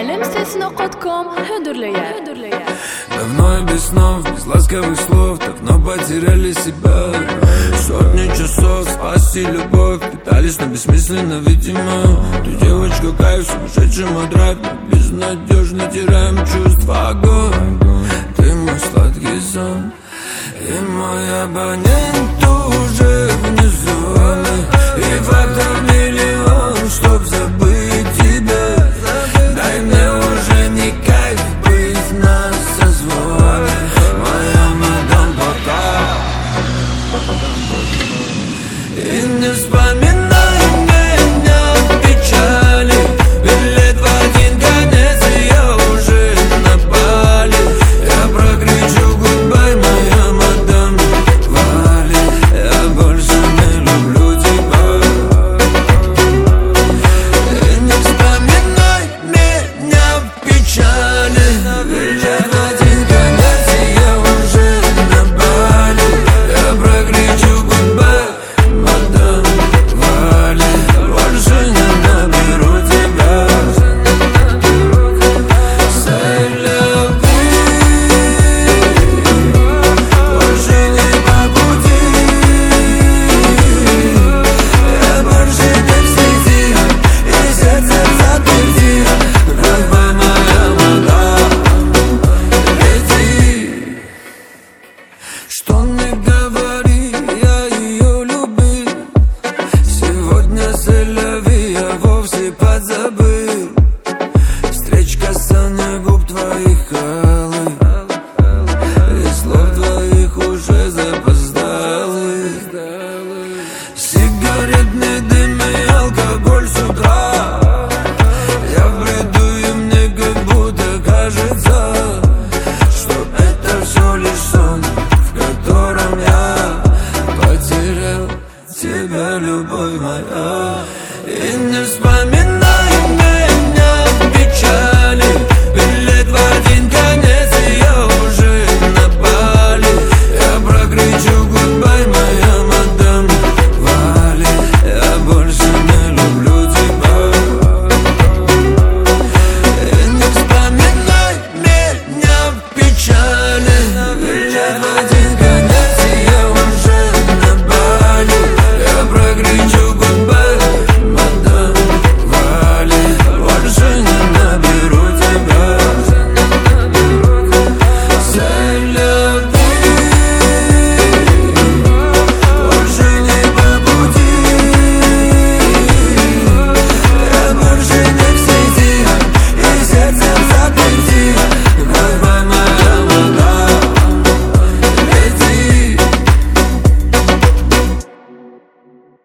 lmstes.com hudurluya. Давно и без снов, без ласковых слов, давно потеряли себя. Сотни часов спасли любовь, пытались, но бессмысленно, видимо. Ты девочка кайф, сумасшедший мой драйв, мы безнадежно теряем чувства. Огонь, ты мой сладкий сон, и мой абонент уже внизу. И в